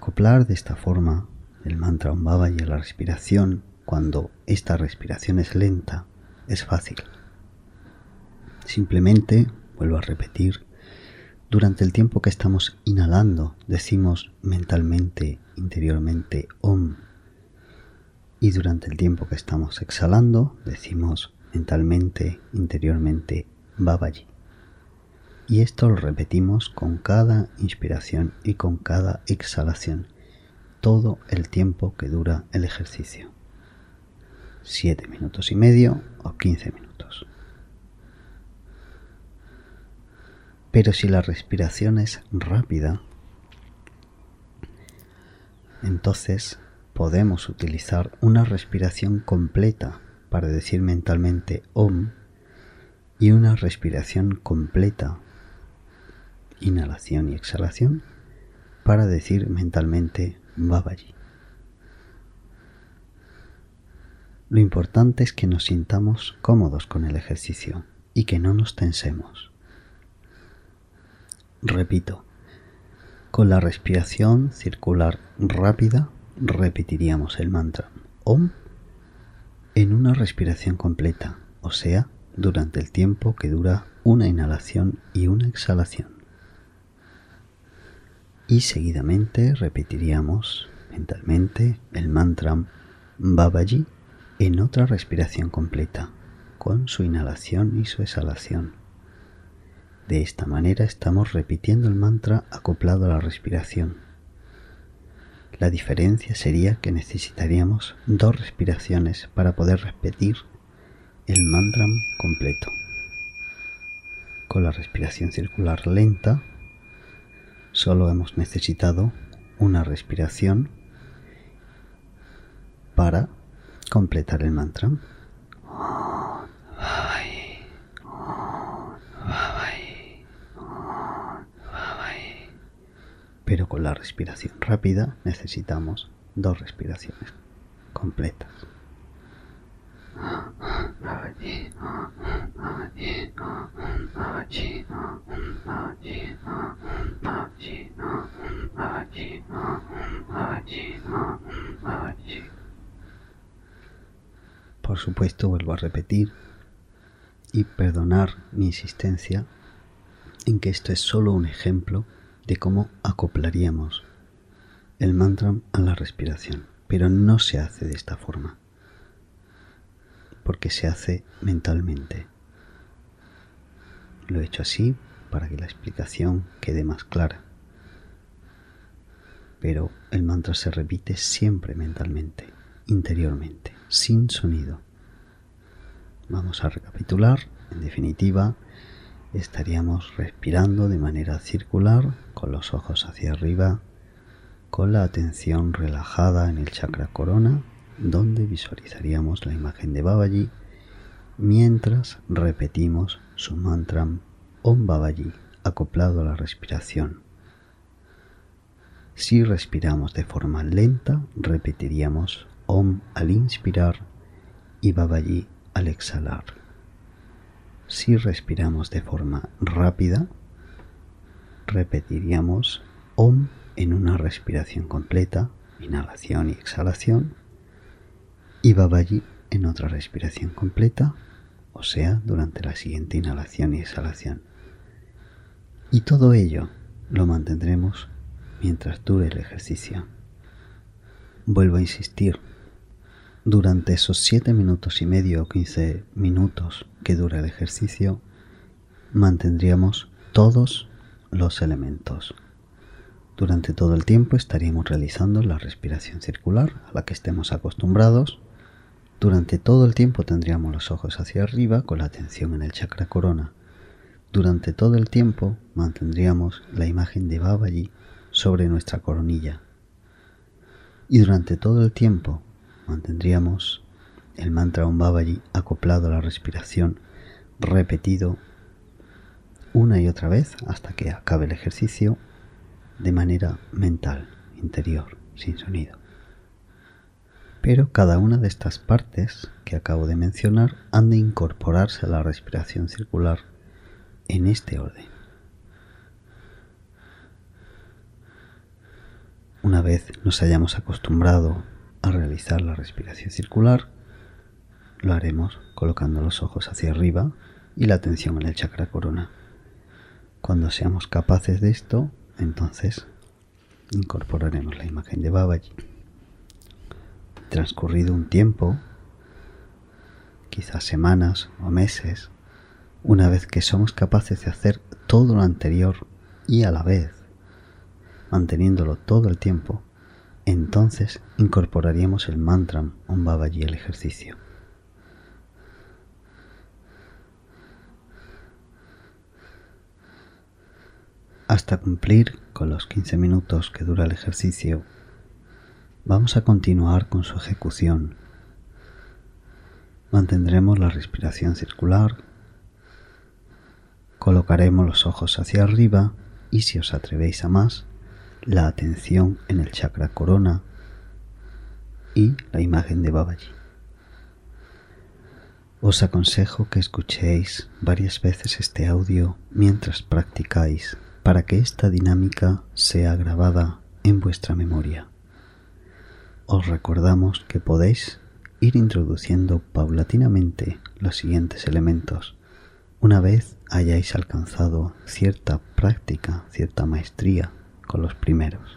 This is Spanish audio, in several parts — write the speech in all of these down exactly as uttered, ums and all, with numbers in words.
acoplar de esta forma el mantra Om Babaji a la respiración cuando esta respiración es lenta es fácil. Simplemente, vuelvo a repetir, durante el tiempo que estamos inhalando decimos mentalmente, interiormente Om, y durante el tiempo que estamos exhalando decimos mentalmente, interiormente Babaji. Y esto lo repetimos con cada inspiración y con cada exhalación, todo el tiempo que dura el ejercicio. Siete minutos y medio o quince minutos. Pero si la respiración es rápida, entonces podemos utilizar una respiración completa para decir mentalmente Om y una respiración completa, inhalación y exhalación, para decir mentalmente Babaji. Lo importante es que nos sintamos cómodos con el ejercicio y que no nos tensemos. Repito, con la respiración circular rápida repetiríamos el mantra Om en una respiración completa, o sea, durante el tiempo que dura una inhalación y una exhalación. Y seguidamente repetiríamos mentalmente el mantra Babaji en otra respiración completa, con su inhalación y su exhalación. De esta manera estamos repitiendo el mantra acoplado a la respiración. La diferencia sería que necesitaríamos dos respiraciones para poder repetir el mantra completo. Con la respiración circular lenta, solo hemos necesitado una respiración para completar el mantra. Pero con la respiración rápida necesitamos dos respiraciones completas. Por supuesto, vuelvo a repetir y perdonar mi insistencia en que esto es solo un ejemplo de cómo acoplaríamos el mantra a la respiración, pero no se hace de esta forma, porque se hace mentalmente. Lo he hecho así para que la explicación quede más clara, pero el mantra se repite siempre mentalmente, interiormente, sin sonido. Vamos a recapitular. En definitiva, estaríamos respirando de manera circular, con los ojos hacia arriba, con la atención relajada en el chakra corona, donde visualizaríamos la imagen de Babaji, mientras repetimos su mantra Om Babaji acoplado a la respiración. Si respiramos de forma lenta, repetiríamos Om al inspirar y Babaji al exhalar. Si respiramos de forma rápida, repetiríamos Om en una respiración completa, inhalación y exhalación, y Babaji en otra respiración completa, o sea, durante la siguiente inhalación y exhalación. Y todo ello lo mantendremos mientras dure el ejercicio. Vuelvo a insistir, durante esos siete minutos y medio o quince minutos que dura el ejercicio, mantendríamos todos los elementos. Durante todo el tiempo estaríamos realizando la respiración circular a la que estemos acostumbrados. Durante todo el tiempo tendríamos los ojos hacia arriba con la atención en el chakra corona. Durante todo el tiempo mantendríamos la imagen de Babaji sobre nuestra coronilla. Y durante todo el tiempo mantendríamos el mantra Om Babaji acoplado a la respiración, repetido una y otra vez hasta que acabe el ejercicio de manera mental, interior, sin sonido. Pero cada una de estas partes que acabo de mencionar han de incorporarse a la respiración circular en este orden. Una vez nos hayamos acostumbrado a realizar la respiración circular, lo haremos colocando los ojos hacia arriba y la atención en el chakra corona. Cuando seamos capaces de esto, entonces incorporaremos la imagen de Babaji. Transcurrido un tiempo, quizás semanas o meses, una vez que somos capaces de hacer todo lo anterior y a la vez, manteniéndolo todo el tiempo, entonces incorporaríamos el mantra Om Babaji al ejercicio. Hasta cumplir con los quince minutos que dura el ejercicio, vamos a continuar con su ejecución. Mantendremos la respiración circular, colocaremos los ojos hacia arriba y, si os atrevéis a más, la atención en el chakra corona y la imagen de Babaji. Os aconsejo que escuchéis varias veces este audio mientras practicáis, para que esta dinámica sea grabada en vuestra memoria. Os recordamos que podéis ir introduciendo paulatinamente los siguientes elementos una vez hayáis alcanzado cierta práctica, cierta maestría con los primeros.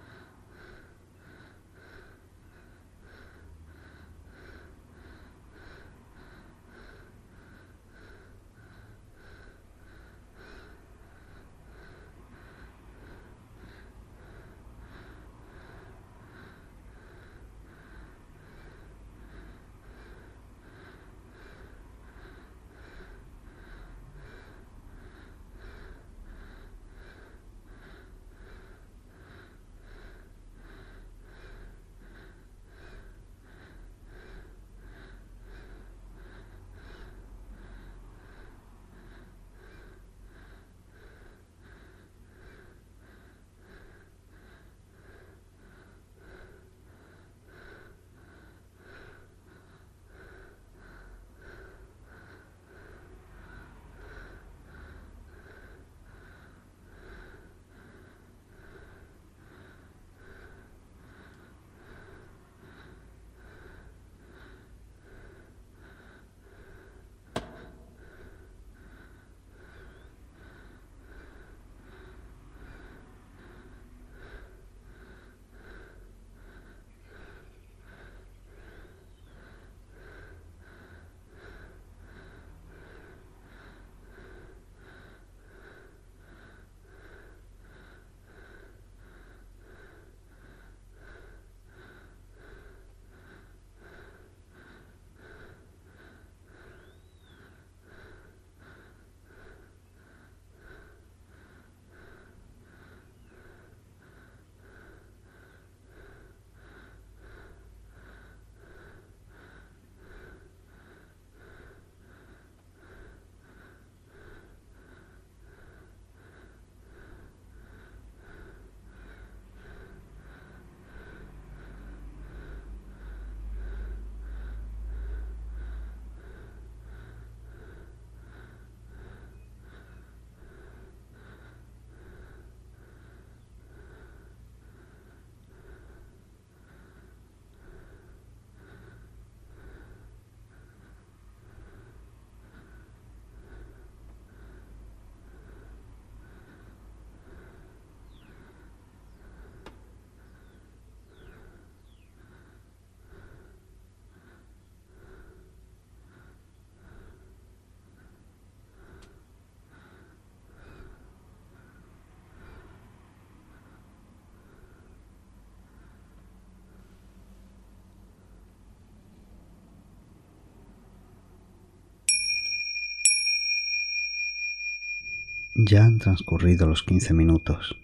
Ya han transcurrido los quince minutos.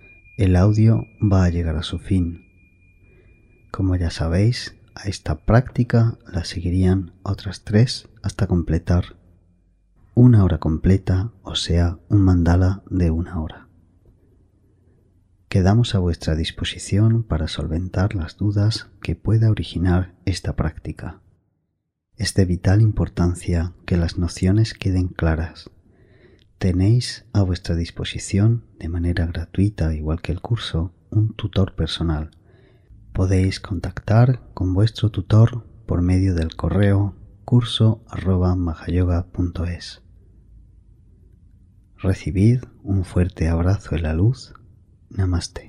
El audio va a llegar a su fin. Como ya sabéis, a esta práctica la seguirían otras tres hasta completar una hora completa, o sea, un mandala de una hora. Quedamos a vuestra disposición para solventar las dudas que pueda originar esta práctica. Es de vital importancia que las nociones queden claras. Tenéis a vuestra disposición, de manera gratuita, igual que el curso, un tutor personal. Podéis contactar con vuestro tutor por medio del correo curso arroba mahayoga punto es. Recibid un fuerte abrazo en la luz. Namaste.